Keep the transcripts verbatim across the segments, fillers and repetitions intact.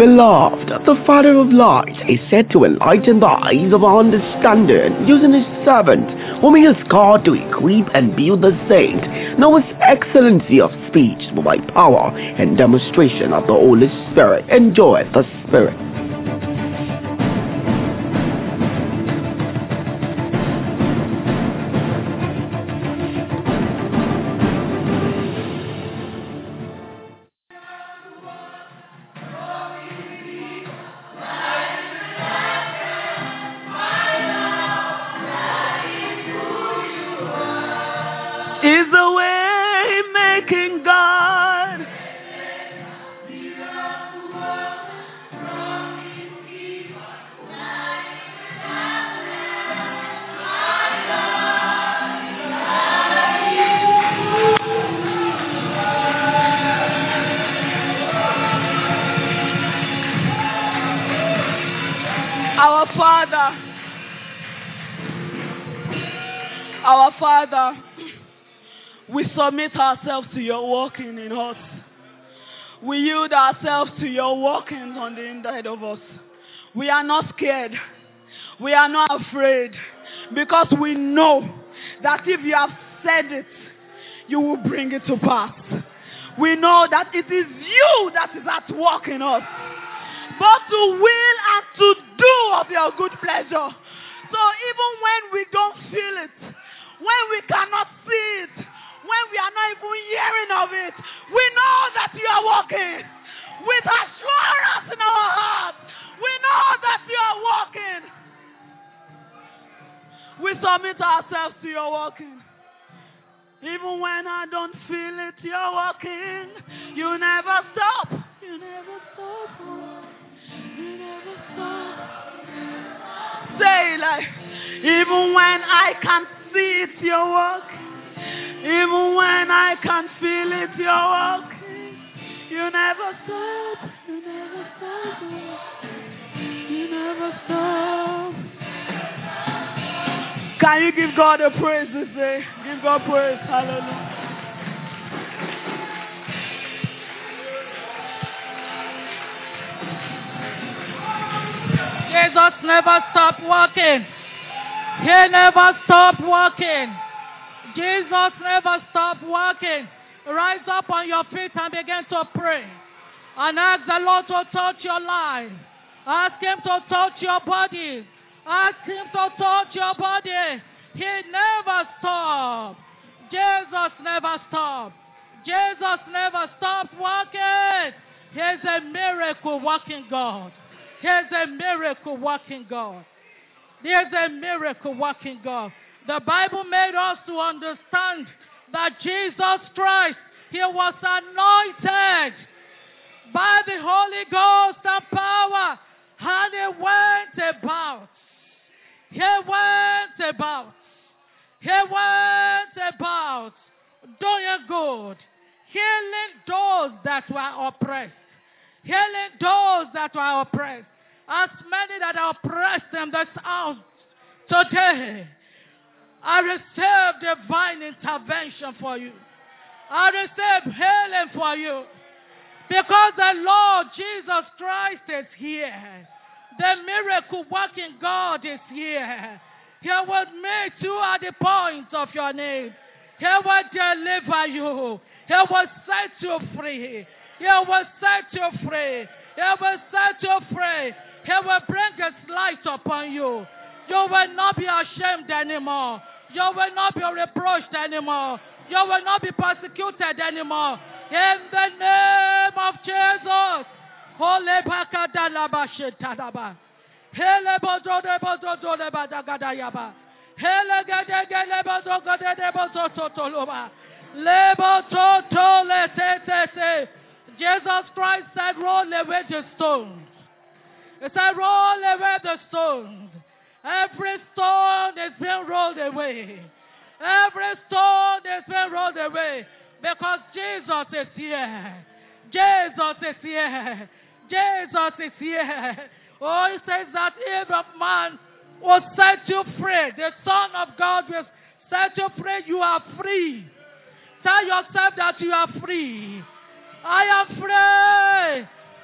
Beloved, the Father of lights is said to enlighten the eyes of our understanding, using his servant, whom he has called to equip and build the saint. Now his excellency of speech, by power and demonstration of the Holy Spirit, enjoy the Spirit. Our Father, we submit ourselves to your working in us. We yield ourselves to your working on the inside of us. We are not scared. We are not afraid. Because we know that if you have said it, you will bring it to pass. We know that it is you that is at work in us, both to will and to do of your good pleasure. So even when we don't feel it, when we cannot see it, when we are not even hearing of it, we know that you are working. With assurance in our hearts, we know that you are working. We submit ourselves to your working. Even when I don't feel it, you're working. You never stop. You never stop. You never stop. Say like, even when I can't see it, you're working. Even when I can't feel it, you're working. You never stop. You never stop. You never stop. Can you give God a praise this day? Give God praise. Hallelujah. Jesus never stopped working. He never stopped working. Jesus never stopped working. Rise up on your feet and begin to pray. And ask the Lord to touch your life. Ask him to touch your body. Ask him to touch your body. He never stopped. Jesus never stopped. Jesus never stopped working. He's a miracle working God. He's a miracle working God. There's a miracle working God. The Bible made us to understand that Jesus Christ, he was anointed by the Holy Ghost and power, and he went about. He went about. He went about doing good, healing those that were oppressed, healing those that were oppressed. As many that are oppressed in this house today, I receive divine intervention for you. I receive healing for you. Because the Lord Jesus Christ is here. The miracle working God is here. He will meet you at the point of your need. He will deliver you. He will set you free. He will set you free. He will set you free. He will bring his light upon you. You will not be ashamed anymore. You will not be reproached anymore. You will not be persecuted anymore. In the name of Jesus. Holy Bakadalabashitanaba. Hele bodo bodo dole badagadayaba. Hele gede gele bodo gede bodo totoloba. Lebo totole te te te. Jesus Christ said, roll away the stones. He said, roll away the stones. Every stone is being rolled away. Every stone is being rolled away. Because Jesus is here. Jesus is here. Jesus is here. Oh, he says that if a man will set you free, the Son of God will set you free, you are free. Tell yourself that you are free. I am free.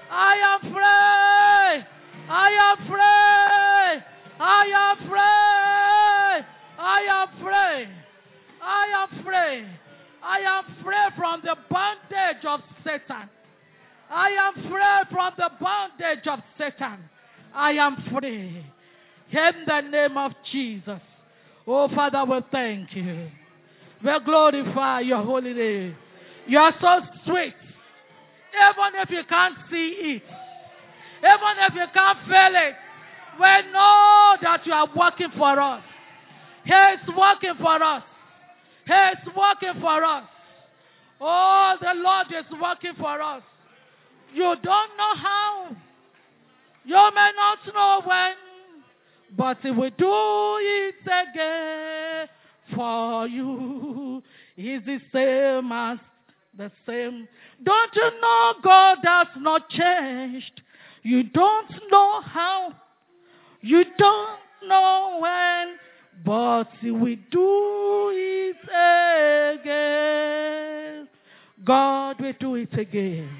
I am free. I am free. I am free. I am free. I am free. I am free from the bondage of Satan. I am free from the bondage of Satan. I am free. In the name of Jesus. Oh, Father, we thank you. We glorify your holy name. You are so sweet. Even if you can't see it, even if you can't feel it, we know that you are working for us. He is working for us. He is working for us. Oh, the Lord is working for us. You don't know how. You may not know when, but He will do it again for you. He's the same as the same. Don't you know God has not changed? You don't know how. You don't know when, but He will do it again. God will do it again.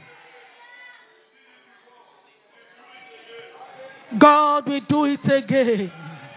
God will do it again.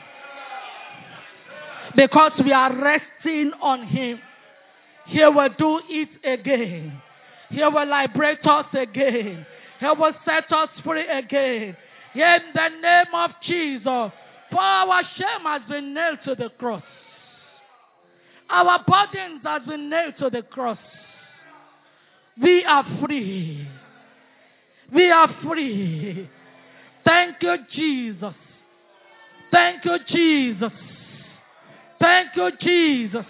Because we are resting on Him. He will do it again. He will liberate us again. He will set us free again. In the name of Jesus. For our shame has been nailed to the cross. Our burdens have been nailed to the cross. We are free. We are free. Thank you, Jesus. Thank you, Jesus. Thank you, Jesus.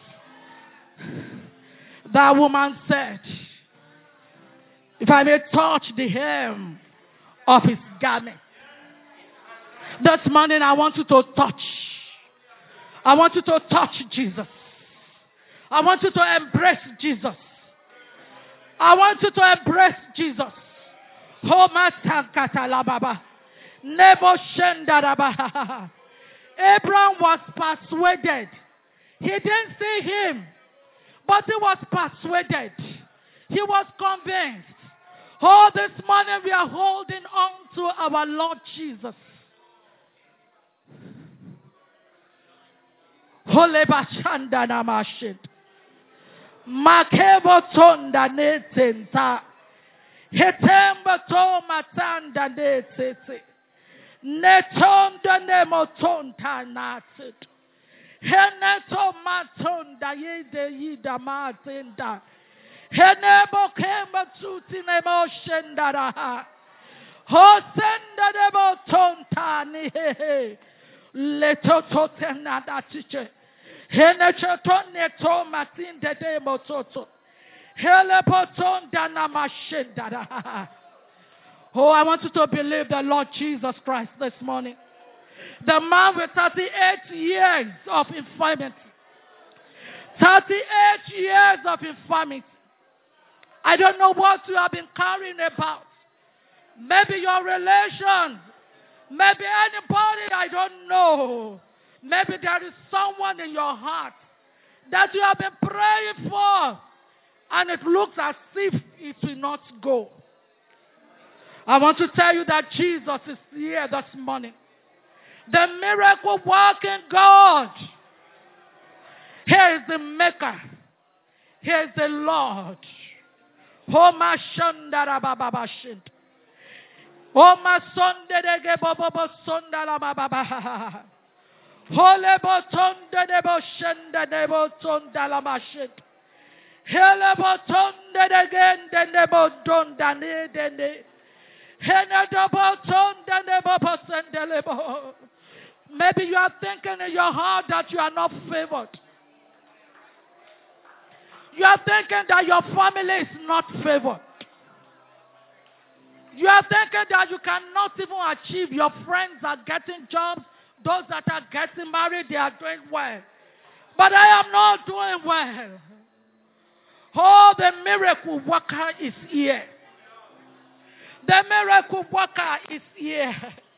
That woman said, if I may touch the hem of His garment. This morning I want you to touch. I want you to touch Jesus. I want you to embrace Jesus. I want you to embrace Jesus. Abraham was persuaded. He didn't see Him, but he was persuaded. He was convinced. Oh, this morning we are holding on to our Lord Jesus. Holy Bashanda Namashit. Makebo tonda netenta. Hetemba to matanda netete. Netonda nemotonta natit. Heneto matonda yede yida matenda. Henebo kemba tuti nemo shendara. Hosenda nebo tonta ni. Leto totena da tiche. Henechoto neto matinde demo toto. Helepotonda namashendara. Oh, I want you to believe the Lord Jesus Christ this morning. The man with thirty-eight years of infirmity. thirty-eight years of infirmity. I don't know what you have been carrying about. Maybe your relation. Maybe anybody I don't know. Maybe there is someone in your heart that you have been praying for. And it looks as if it will not go. I want to tell you that Jesus is here this morning. The miracle working God. Here is the Maker. Here is the Lord. Oh my shandara baba bashint. Oh my sondere bobo sondala baba. Hole botonde debo shenda debo sondala bashint. Hele botonde again debo donda ne dene. Hene debo tonde debo sendelebo. Maybe you are thinking in your heart that you are not favored. You are thinking that your family is not favored. You are thinking that you cannot even achieve. Your friends are getting jobs. Those that are getting married, they are doing well. But I am not doing well. Oh, the miracle worker is here. The miracle worker is here.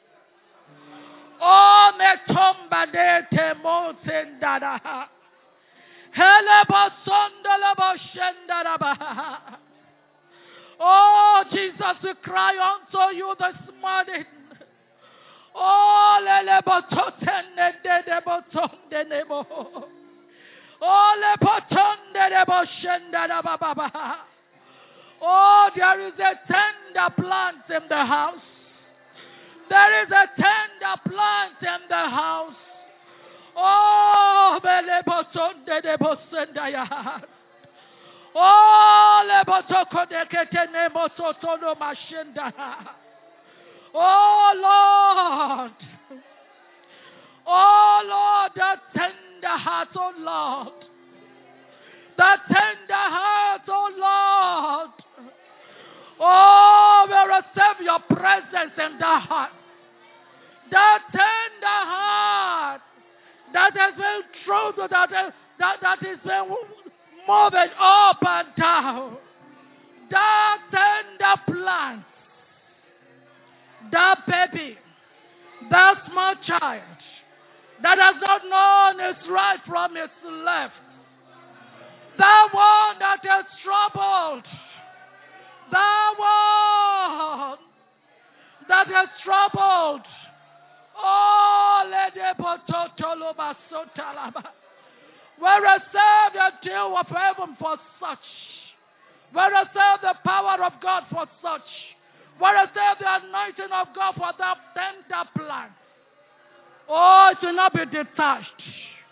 Oh, me tomba de te motendada. Oh, Jesus, we cry unto you this morning. Oh, lelebotonde debotonde nebo. Oh, lebotonde deboshenda baba. Oh, there is a tender plant in the house. There is a tender plant in the house. Oh, lebotonde debosenda ya. Oh, lebotoko dekete nebo totono mashenda. Oh Lord, oh Lord, the tender heart, oh Lord, the tender heart, oh Lord, oh, we receive your presence in the heart, the tender heart that has been true, that that that is been moving up and down, the tender plant. That baby, that small child that has not known its right from its left, that one that is troubled, that one that is troubled. Oh, we receive the dew of heaven for such. We receive the power of God for such. We receive the anointing of God for that tender plant. Oh, it will not be detached.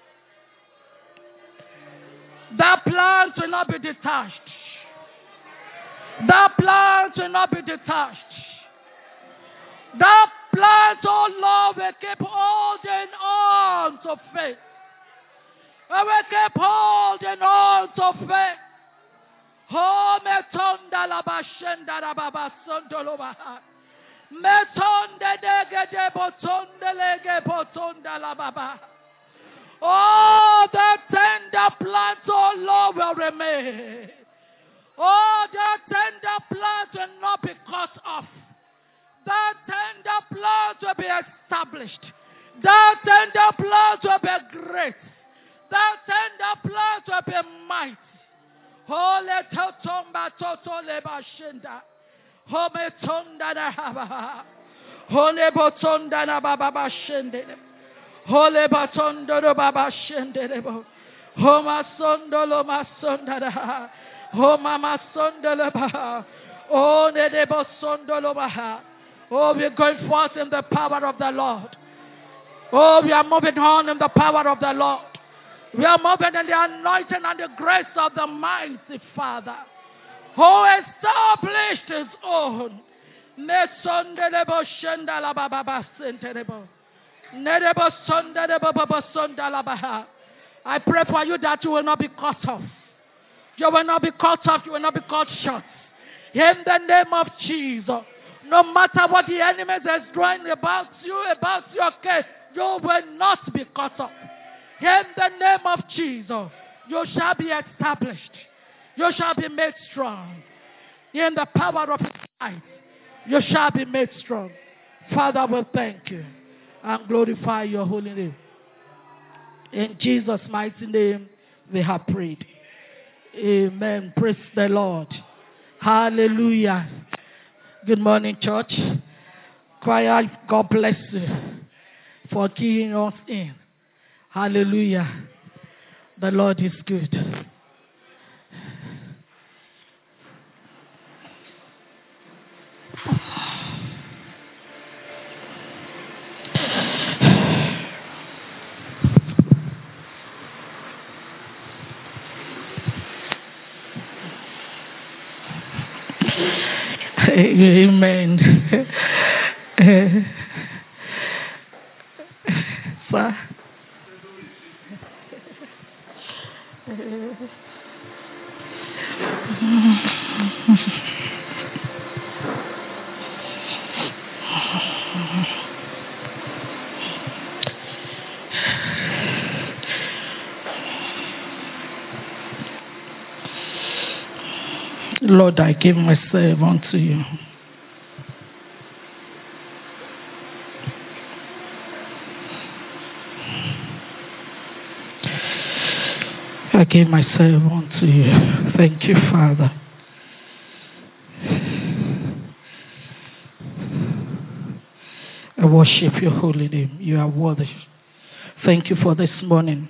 That plant will not be detached. That plant will not be detached. That plant, oh Lord, will keep holding on to faith. We will keep holding on to faith. Oh, metonda la bashenda la baba sondoloba. Metonde dege de botonde lege botonda la baba. Oh, the tender plant, oh Lord, will remain. Oh, the tender plant will not be cut off. The tender plant will be established. The tender plant will be great. The tender plant will be mighty. Holy totomba toto leba shinda. Home tonda na haba. Holy botonda na baba shinde. Holy botondo do baba shinde lebo. Homa sondolo masonda da. Homa masondolo ba. Oh ne debo sondolo ba. Oh, we're going forth in the power of the Lord. Oh, we are moving on in the power of the Lord. We are moving in the anointing and the grace of the mighty Father, who established his own. I pray for you that you will not be cut off. You will not be cut off. You will not be cut short. In the name of Jesus. No matter what the enemy is doing about you, about your case, you will not be cut off. In the name of Jesus, you shall be established. You shall be made strong. In the power of light, you shall be made strong. Father, we thank you and glorify your holy name. In Jesus' mighty name, we have prayed. Amen. Praise the Lord. Hallelujah. Good morning, church. Choir, God bless you for keying us in. Hallelujah. The Lord is good. Amen. Sir? Lord, I give myself unto you. I give myself unto you. Thank you, Father. worship your holy name. You are worthy. Thank you for this morning.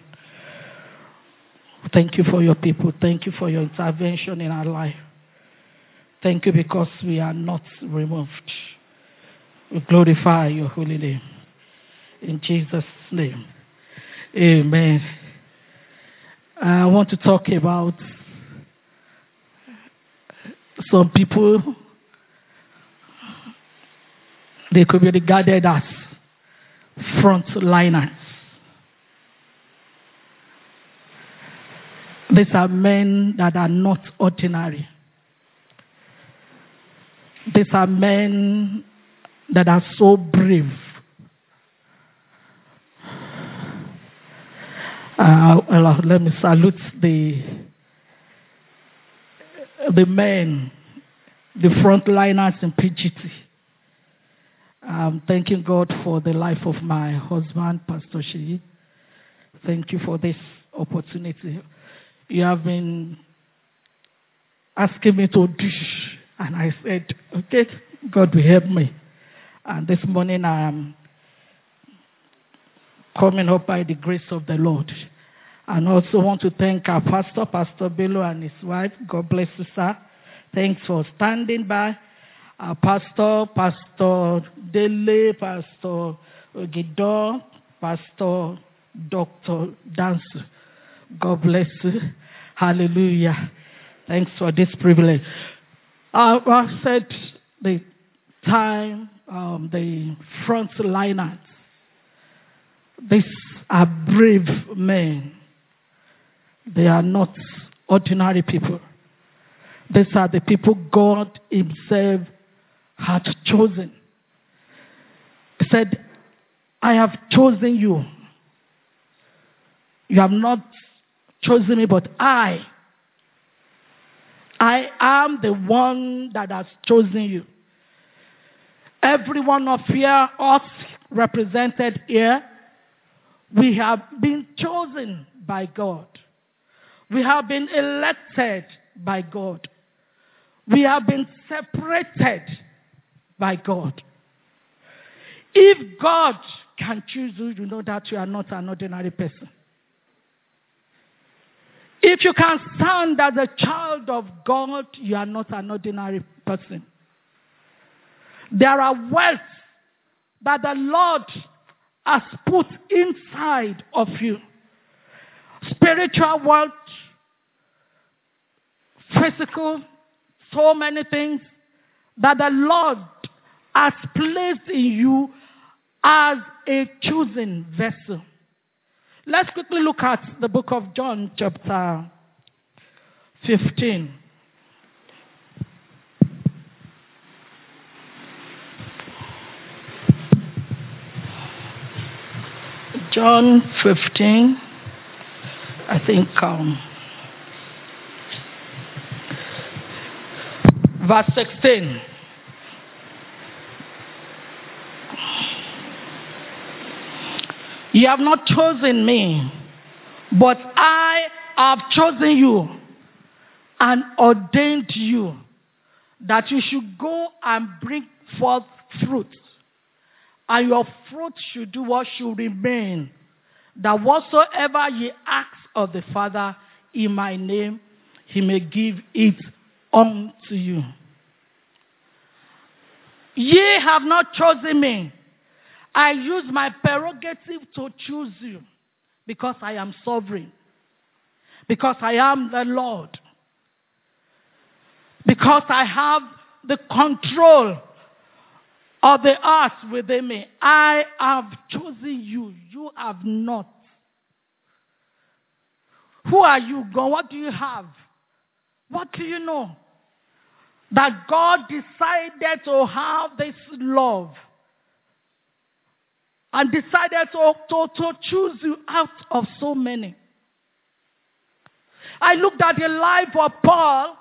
Thank you for your people. Thank you for your intervention in our life. Thank you because we are not removed. We glorify your holy name. In Jesus' name. Amen. I want to talk about some people. They could be regarded as frontliners. These are men that are not ordinary. These are men that are so brave. Uh, well, let me salute the the men, the frontliners in P G T. I'm thanking God for the life of my husband, Pastor Sheyi. Thank you for this opportunity. You have been asking me to do, and I said, okay, God will help me. And this morning I am coming up by the grace of the Lord. And also want to thank our pastor, Pastor Bello, and his wife. God bless you, sir. Thanks for standing by. Our pastor, Pastor Dele, Pastor Ogidor, Pastor Doctor Dansu. God bless you. Hallelujah. Thanks for this privilege. I, I said the time, um, the frontliners. These are brave men. They are not ordinary people. These are the people God himself had chosen. He said, I have chosen you. You have not chosen me, but I. I am the one that has chosen you. Every one of here, us represented here, we have been chosen by God. We have been elected by God. We have been separated by God. If God can choose you, you know that you are not an ordinary person. If you can stand as a child of God, you are not an ordinary person. There are wealth that the Lord has put inside of you. Spiritual wealth, physical, so many things that the Lord has placed in you as a chosen vessel. Let's quickly look at the book of John, chapter fifteen. John fifteen, I think, um, verse sixteen. You have not chosen me, but I have chosen you and ordained you that you should go and bring forth fruit. And your fruit should do what should remain, that whatsoever ye ask of the Father in my name, he may give it unto you. Ye have not chosen me. I use my prerogative to choose you because I am sovereign, because I am the Lord, because I have the control of the earth within me. I have chosen you. You have not. Who are you, God? What do you have? What do you know? That God decided to have this love and decided to, to, to choose you out of so many. I looked at the life of Paul,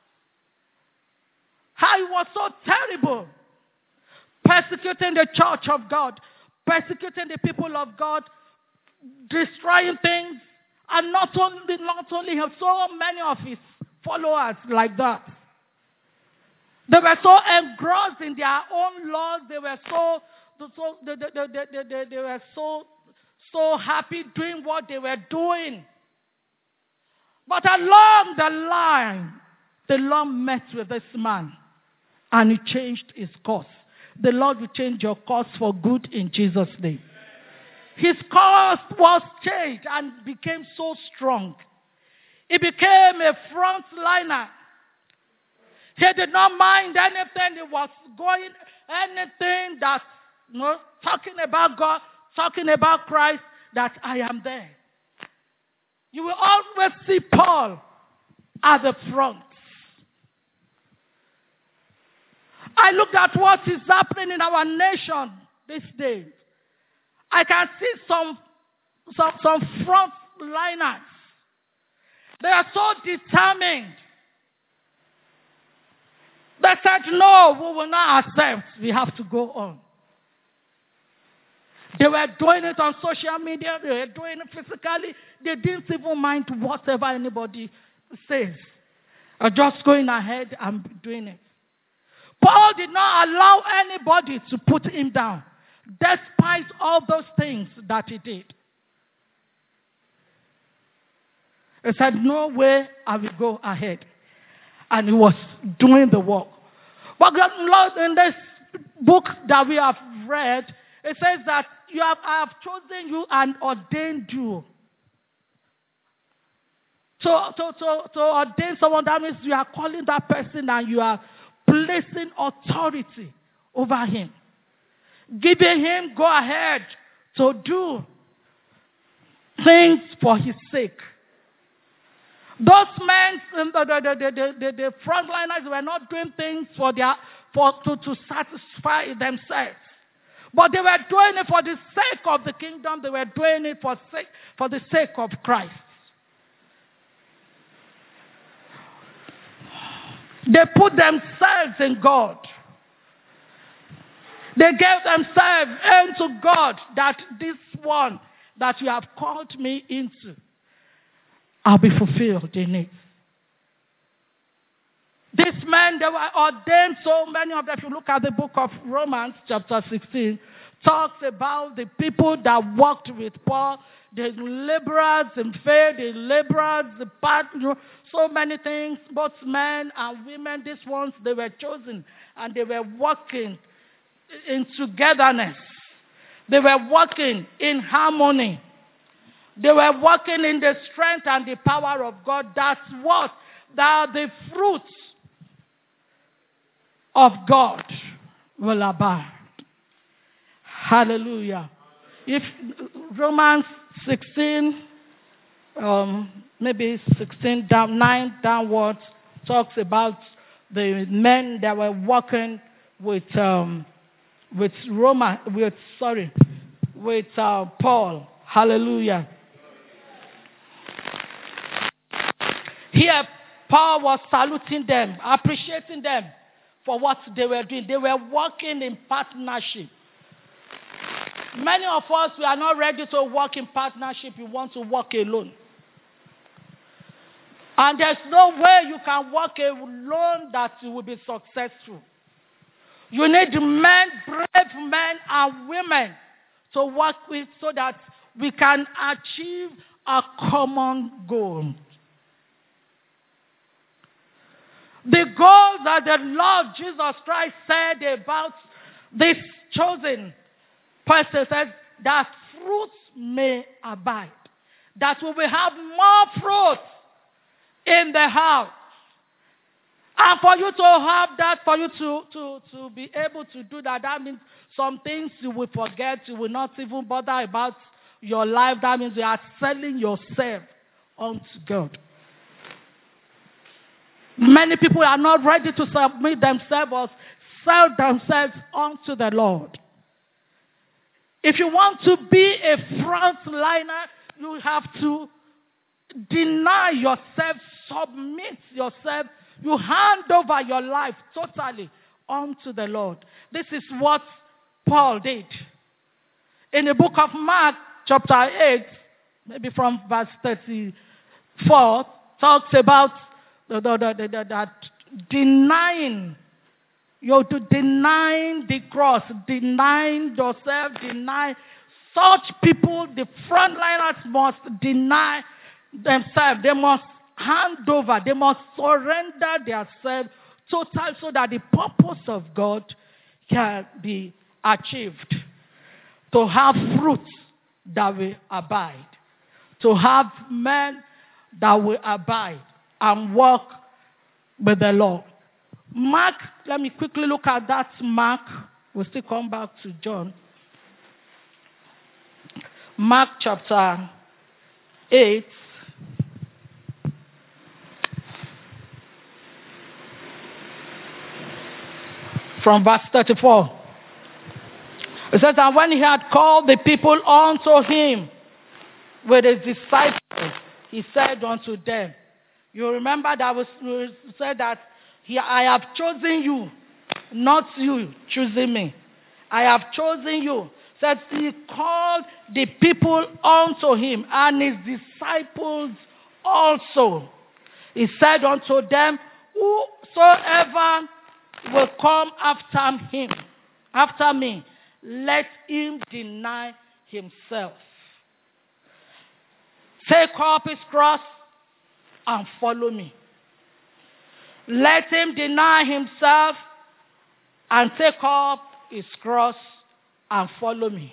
how he was so terrible, persecuting the church of God, persecuting the people of God, destroying things, and not only, not only him, so many of his followers like that. They were so engrossed in their own laws, they were so so they, they, they, they, they, they were so, so happy doing what they were doing. But along the line, the Lord met with this man and he changed his course. The Lord will change your course for good in Jesus' name. His course was changed and became so strong. He became a frontliner. He did not mind anything. He was going, anything that, you know, talking about God, talking about Christ, that I am there. You will always see Paul at the front. I looked at what is happening in our nation these days. I can see some, some, some frontliners. They are so determined. They said, no, we will not accept. We have to go on. They were doing it on social media. They were doing it physically. They didn't even mind whatever anybody says. Are just going ahead and doing it. Paul did not allow anybody to put him down, despite all those things that he did. He said, no way I will go ahead. And he was doing the work. But Lord, in this book that we have read, it says that you have, I have chosen you and ordained you. So to, to, to ordain someone, that means you are calling that person and you are placing authority over him. Giving him go ahead to do things for his sake. Those men, the, the, the, the, the frontliners, were not doing things for their, for, to, to satisfy themselves. But they were doing it for the sake of the kingdom. They were doing it for, sake, for the sake of Christ. They put themselves in God. They gave themselves into God, that this one that you have called me into, I'll be fulfilled in it. These men, they were ordained, so many of them. If you look at the book of Romans, chapter sixteen, talks about the people that walked with Paul, the laborers in faith, the laborers, the partner, so many things, both men and women. These ones, they were chosen, and they were working in togetherness. They were working in harmony. They were working in the strength and the power of God. That's what, that the fruits of God will abide. Hallelujah. If Romans sixteen, um, maybe sixteen down, nine downwards, talks about the men that were working with um, with Roman, with sorry, with uh, Paul. Hallelujah. Here, Paul was saluting them, appreciating them for what they were doing. They were working in partnership. Many of us, we are not ready to work in partnership. We want to work alone. And there's no way you can work alone that you will be successful. You need men, brave men and women to work with so that we can achieve a common goal. The goal that the Lord Jesus Christ said about this chosen person says that fruits may abide. That we will have more fruit in the house. And for you to have that, for you to, to, to be able to do that, that means some things you will forget. You will not even bother about your life. That means you are selling yourself unto God. Many people are not ready to submit themselves or sell themselves unto the Lord. If you want to be a frontliner, you have to deny yourself, submit yourself. You hand over your life totally unto the Lord. This is what Paul did. In the book of Mark, chapter eight, maybe from verse thirty-four, talks about the, the, the, the, that denying You're to denying the cross, denying yourself, deny. Such people, the frontliners must deny themselves. They must hand over. They must surrender themselves totally so that the purpose of God can be achieved. To have fruits that will abide. To have men that will abide and walk with the Lord. Mark, let me quickly look at that Mark. We'll still come back to John. Mark chapter eight. From verse thirty-four. It says, and when he had called the people unto him with his disciples, he said unto them, you remember that was said that he, I have chosen you, not you choosing me. I have chosen you. Said he called the people unto him and his disciples also. He said unto them, whosoever will come after him, after me, let him deny himself. Take up his cross and follow me. Let him deny himself and take up his cross and follow me.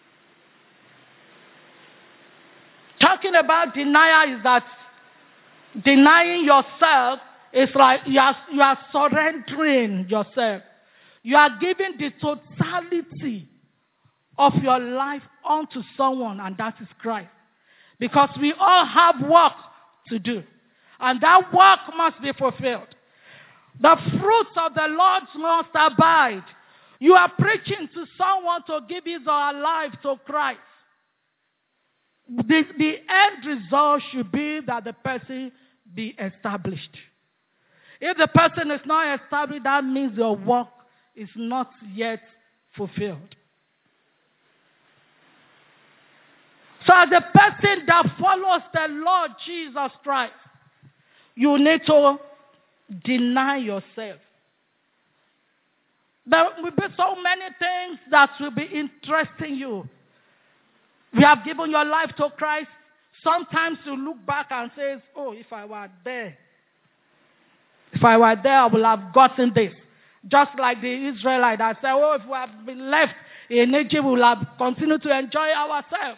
Talking about denial is that denying yourself is like you are, you are surrendering yourself. You are giving the totality of your life unto someone, and that is Christ. Because we all have work to do. And that work must be fulfilled. The fruits of the Lord must abide. You are preaching to someone to give his or her life to Christ. The, the end result should be that the person be established. If the person is not established, that means your work is not yet fulfilled. So as a person that follows the Lord Jesus Christ, you need to deny yourself. There will be so many things that will be interesting you. You have given your life to Christ. Sometimes you look back and say, oh, if I were there, if I were there, I would have gotten this. Just like the Israelites that said, oh, if we have been left in Egypt, we will have continued to enjoy ourselves.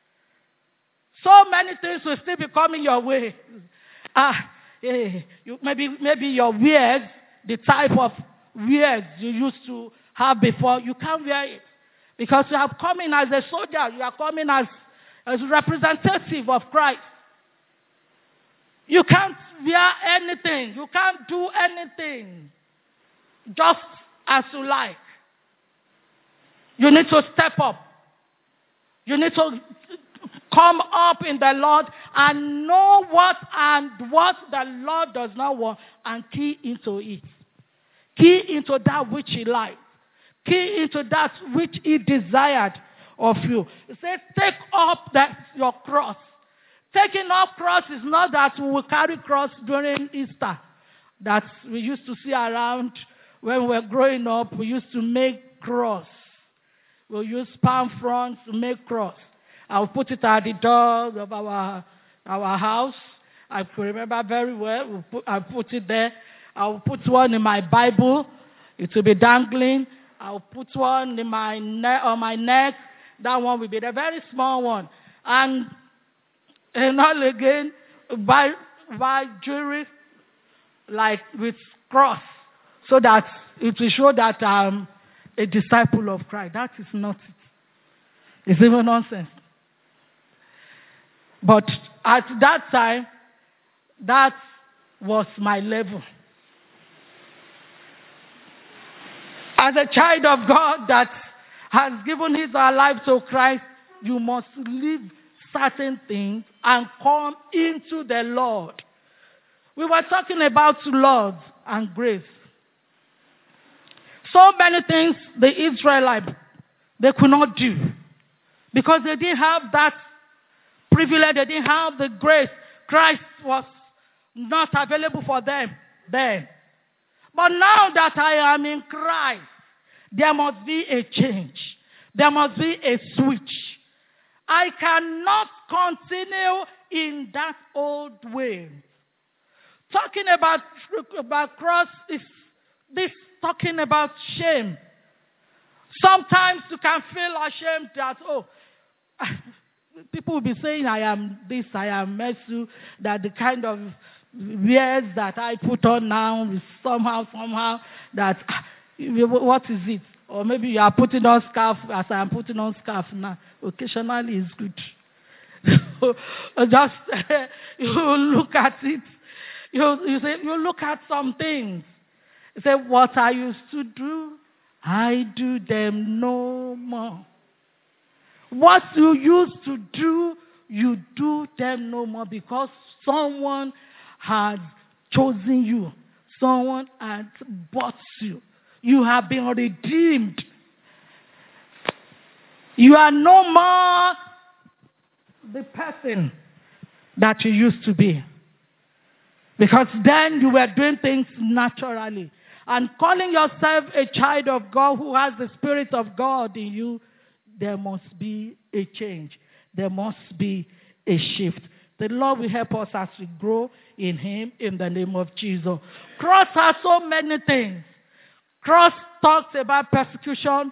So many things will still be coming your way. Ah, eh, you, maybe, maybe your wears, the type of wears you used to have before, you can't wear it. Because you are coming as a soldier, you are coming as as a representative of Christ. You can't wear anything. You can't do anything just as you like. You need to step up. You need to come up in the Lord and know what and what the Lord does not want and key into it. Key into that which he likes. Key into that which he desired of you. He says, take up that your cross. Taking up cross is not that we will carry cross during Easter that we used to see around when we were growing up. We used to make cross. We'll use palm fronds to make cross. I'll put it at the door of our our house. I remember very well. We'll put, I'll put it there. I'll put one in my Bible. It will be dangling. I'll put one in my ne- on my neck. That one will be the very small one. And, and all again, buy, buy jewelry like with cross so that it will show that I'm a disciple of Christ. That is not it. It's even nonsense. But at that time, that was my level. As a child of God that has given his life to Christ, you must leave certain things and come into the Lord. We were talking about love and grace. So many things the Israelites, they could not do because they didn't have that privilege. They didn't have the grace. Christ was not available for them then. But now that I am in Christ, there must be a change. There must be a switch. I cannot continue in that old way. Talking about, about cross is this talking about shame. Sometimes you can feel ashamed that, oh, people will be saying I am this, I am Mesu, that the kind of wears that I put on now is somehow, somehow, that, what is it? Or maybe you are putting on scarf as I am putting on scarf now. Occasionally it's good. Just, you look at it. You, you say, you look at some things. You say, what I used to do, I do them no more. What you used to do, you do them no more because someone has chosen you. Someone has bought you. You have been redeemed. You are no more the person that you used to be. Because then you were doing things naturally. And calling yourself a child of God who has the Spirit of God in you, there must be a change. There must be a shift. The Lord will help us as we grow in Him in the name of Jesus. Cross has so many things. Cross talks about persecution.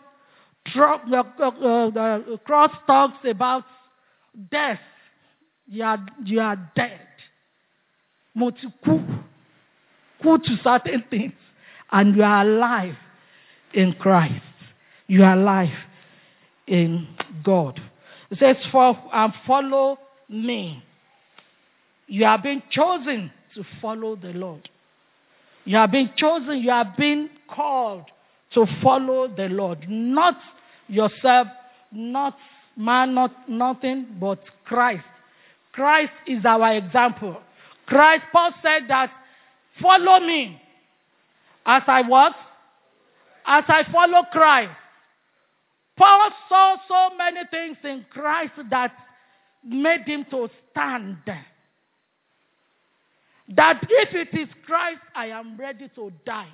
Cross talks about death. You are, you are dead. Motiku. Ku to certain things. And you are alive in Christ. You are alive in God. It says, for and follow me. You have been chosen to follow the Lord. You have been chosen, you have been called to follow the Lord. Not yourself, not man, not nothing, but Christ. Christ is our example. Christ, Paul said that, follow me. As I what? As I follow Christ. Paul saw so many things in Christ that made him to stand. That if it is Christ, I am ready to die.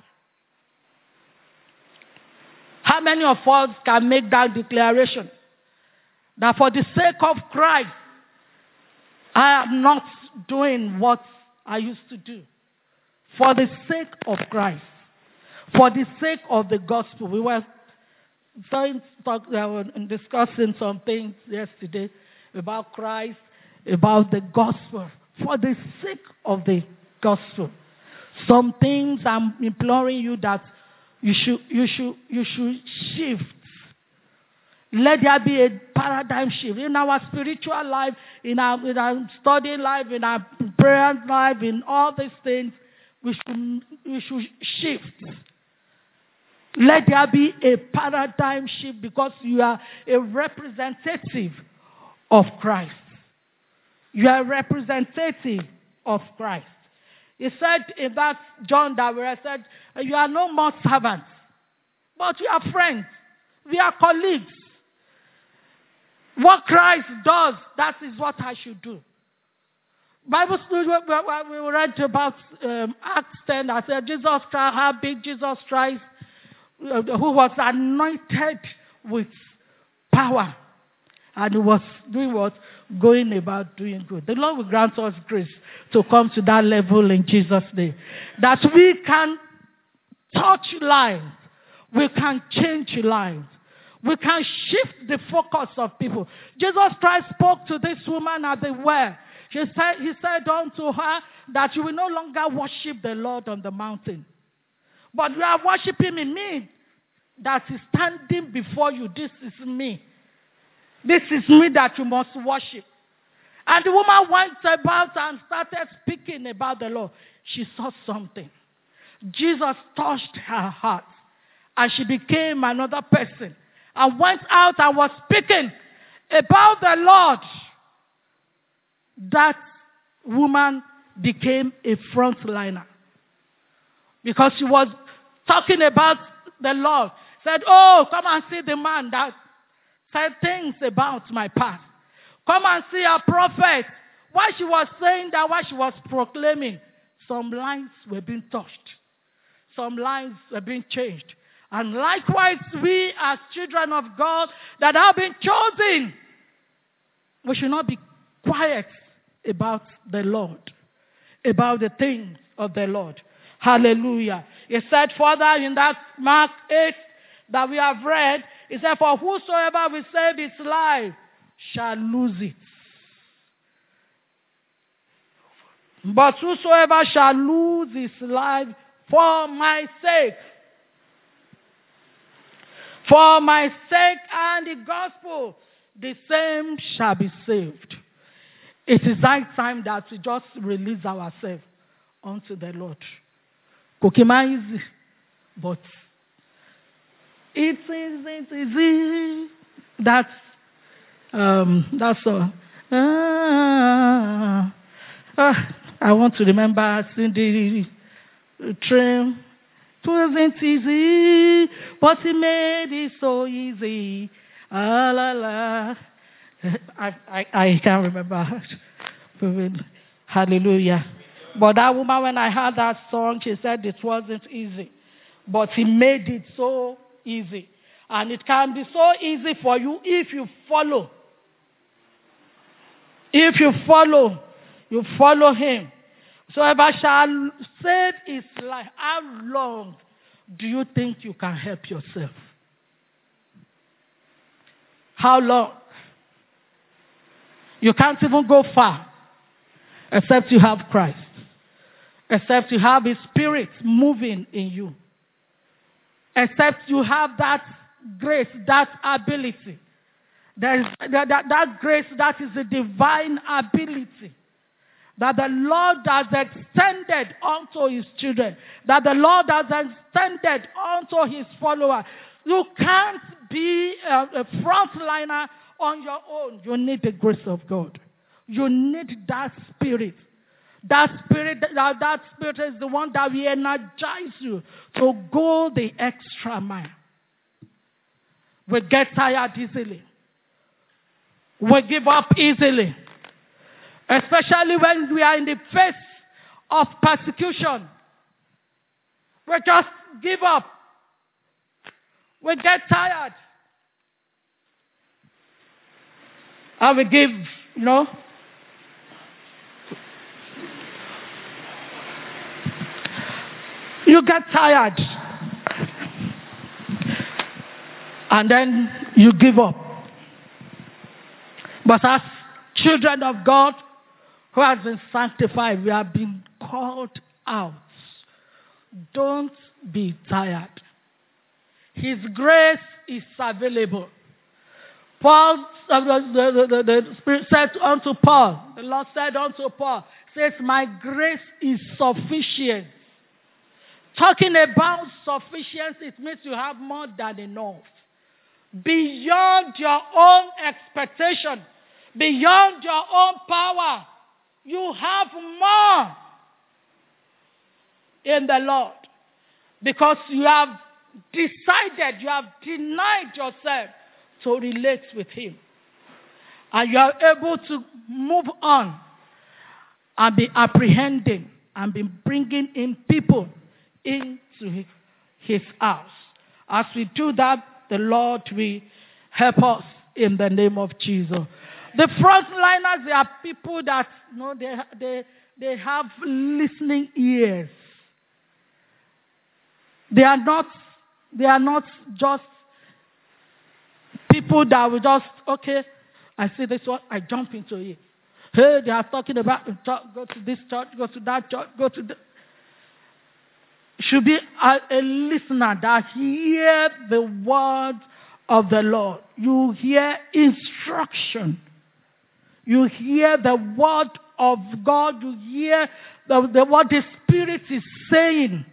How many of us can make that declaration? That for the sake of Christ, I am not doing what I used to do. For the sake of Christ. For the sake of the gospel. We were discussing some things yesterday about Christ, about the gospel. For the sake of the gospel. Some things I'm imploring you that you should you should you should shift. Let there be a paradigm shift in our spiritual life, in our, in our study life, in our prayer life, in all these things. We should we should shift. Let there be a paradigm shift because you are a representative of Christ. You are a representative of Christ. He said in that John that we said, you are no more servants, but you are friends. We are colleagues. What Christ does, that is what I should do. Bible study, we read about um, Acts ten. I said Jesus Christ, how big Jesus Christ, uh, who was anointed with power, and he was doing what? Going about doing good. The Lord will grant us grace to come to that level in Jesus' name. That we can touch lives. We can change lives. We can shift the focus of people. Jesus Christ spoke to this woman at the well. He said, he said unto her that you will no longer worship the Lord on the mountain. But you are worshiping me, me that is standing before you. This is me. This is me that you must worship. And the woman went about and started speaking about the Lord. She saw something. Jesus touched her heart. And she became another person. And went out and was speaking about the Lord. That woman became a frontliner. Because she was talking about the Lord. Said, oh, come and see the man that said things about my past. Come and see a prophet. While she was saying that, while she was proclaiming, some lives were being touched. some lives have been changed. And likewise, we as children of God that have been chosen, we should not be quiet about the Lord, about the things of the Lord. Hallelujah. He said further in that Mark eight that we have read, he said, for whosoever will save his life shall lose it. But whosoever shall lose his life for my sake, for my sake and the gospel, the same shall be saved. It is that time that we just release ourselves unto the Lord. Kokima easy, but it isn't easy. That's um, that's all. Ah, ah, I want to remember seeing the train. It wasn't easy, but he made it so easy. Ah, la, la. I, I, I can't remember. Hallelujah. But that woman, when I heard that song, she said it wasn't easy. But he made it so easy. And it can be so easy for you if you follow. If you follow, you follow him. So if I shall save his life, how long do you think you can help yourself? How long? You can't even go far except you have Christ. Except you have his spirit moving in you. Except you have that grace, that ability. There is that, that, that grace that is a divine ability that the Lord has extended unto his children, that the Lord has extended unto his followers. You can't be a, a frontliner on your own. You need the grace of God. You need that spirit. That spirit, that, that spirit is the one that will energize you to go the extra mile. We get tired easily. We give up easily. Especially when we are in the face of persecution. We just give up. We get tired. And we give, you know, you get tired. And then you give up. But as children of God who has been sanctified, we have been called out. Don't be tired. His grace is available. Paul, uh, the, the, the, the Spirit said unto Paul, the Lord said unto Paul, says, my grace is sufficient. Talking about sufficiency, it means you have more than enough. Beyond your own expectation, beyond your own power, you have more in the Lord. Because you have decided, you have denied yourself to relate with him. And you are able to move on and be apprehending and be bringing in people into his house. As we do that, the Lord will help us in the name of Jesus. The frontliners, they are people that, you know, they, they, they have listening ears. They are not, they are not just people that will just, okay, I see this one, I jump into it. Hey, they are talking about, go to this church, go to that church, go to the... Should be a, a listener that hear the word of the Lord. You hear instruction. You hear the word of God. You hear the, the what the Spirit is saying.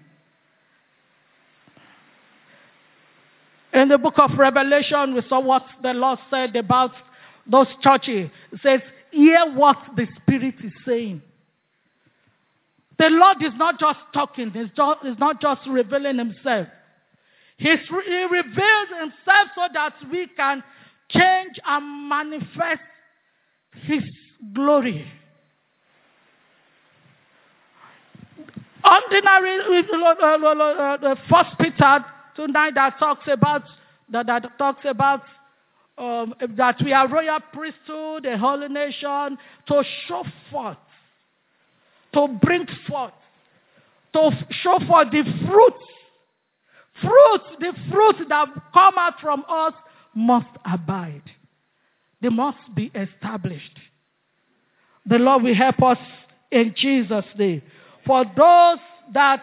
In the book of Revelation, we saw what the Lord said about those churches. It says, hear what the Spirit is saying. The Lord is not just talking. He's, just, he's not just revealing himself. He's, he reveals himself so that we can change and manifest his glory. ordinary, uh, First Peter tonight that talks about that, that talks about um, that we are royal priesthood, a holy nation, to show forth, to bring forth, to show forth the fruits, fruits, the fruits that come out from us must abide. They must be established. The Lord will help us in Jesus' name. For those that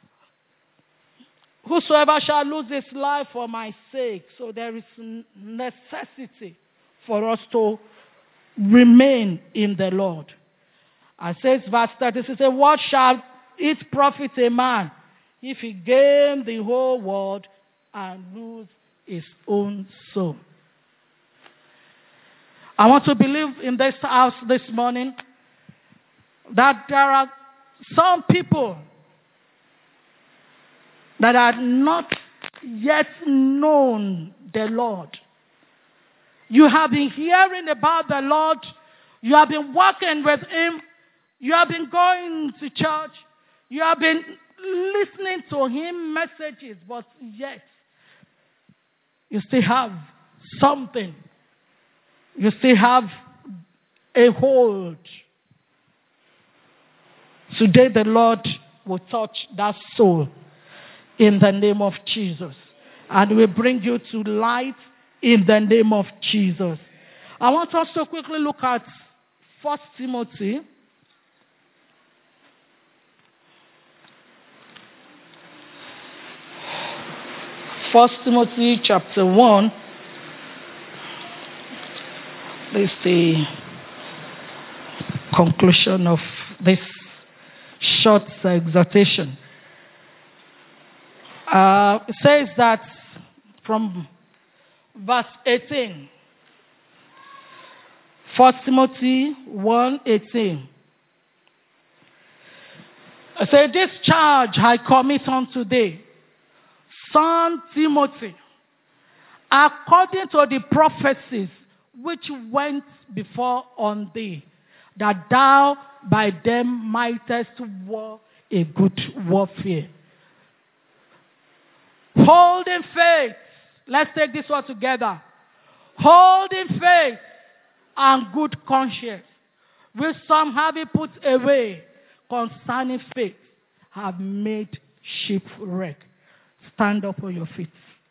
whosoever shall lose his life for my sake, so there is necessity for us to remain in the Lord. And says verse thirty, it says, what shall it profit a man if he gain the whole world and lose his own soul? I want to believe in this house this morning that there are some people that are not yet known the Lord. You have been hearing about the Lord. You have been walking with Him. You have been going to church. You have been listening to Him messages, but yet you still have something. You still have a hold. Today the Lord will touch that soul in the name of Jesus. And will bring you to light in the name of Jesus. I want us to quickly look at First Timothy. First Timothy chapter one. This is the conclusion of this short exhortation. Uh, it says that from verse eighteen, First Timothy one eighteen. I say, this charge I commit unto thee, son Timothy, according to the prophecies which went before on thee, that thou by them mightest war a good warfare. Holding faith. Let's take this one together. Holding faith and good conscience, which some having put away concerning faith, have made shipwreck. Stand up on your feet.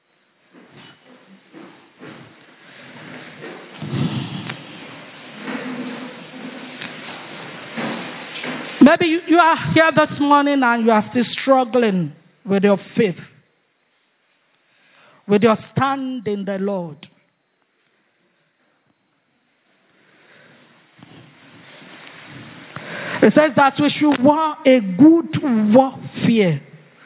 Maybe you, you are here this morning and you are still struggling with your faith, with your stand in the Lord. It says that we should war a good warfare,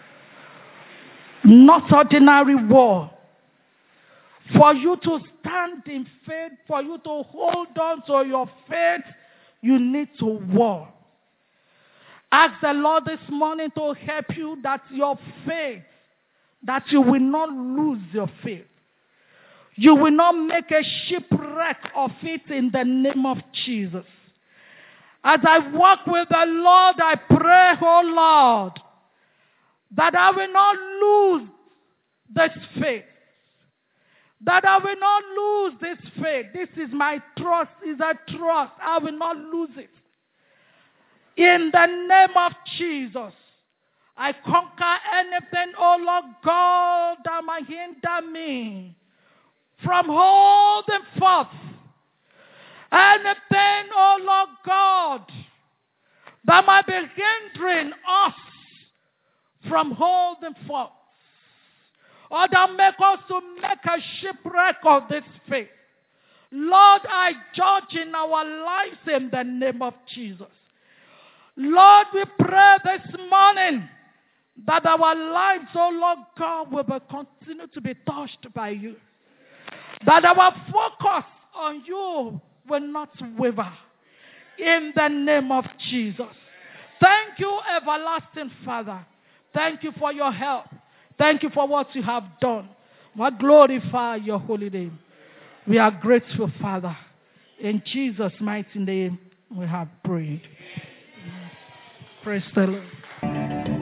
not ordinary war. For you to stand in faith, for you to hold on to your faith, you need to war. Ask the Lord this morning to help you that your faith, that you will not lose your faith. You will not make a shipwreck of it in the name of Jesus. As I walk with the Lord, I pray, oh Lord, that I will not lose this faith. That I will not lose this faith. This is my trust, is a trust. I will not lose it. In the name of Jesus, I conquer anything, oh Lord God, that might hinder me from holding forth. Anything, oh Lord God, that might be hindering us from holding forth, or that make us to make a shipwreck of this faith. Lord, I judge in our lives in the name of Jesus. Lord, we pray this morning that our lives, oh Lord God, will be continue to be touched by you. That our focus on you will not waver. In the name of Jesus. Thank you, everlasting Father. Thank you for your help. Thank you for what you have done. We glorify your holy name. We are grateful, Father. In Jesus' mighty name, we have prayed. Praise the Lord.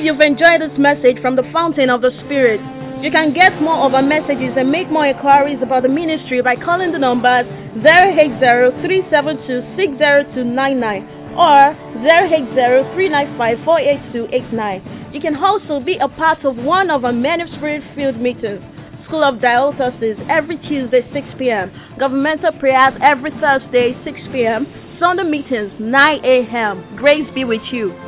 believe you've enjoyed this message from the Fountain of the Spirit. You can get more of our messages and make more inquiries about the ministry by calling the numbers zero eight zero, three seven two, six zero two nine nine or zero eight zero, three nine five, four eight two eight nine. You can also be a part of one of our many Spirit-filled meetings. School of Diocese every Tuesday six p.m. Governmental prayers every Thursday six p.m. Sunday meetings nine a.m. Grace be with you.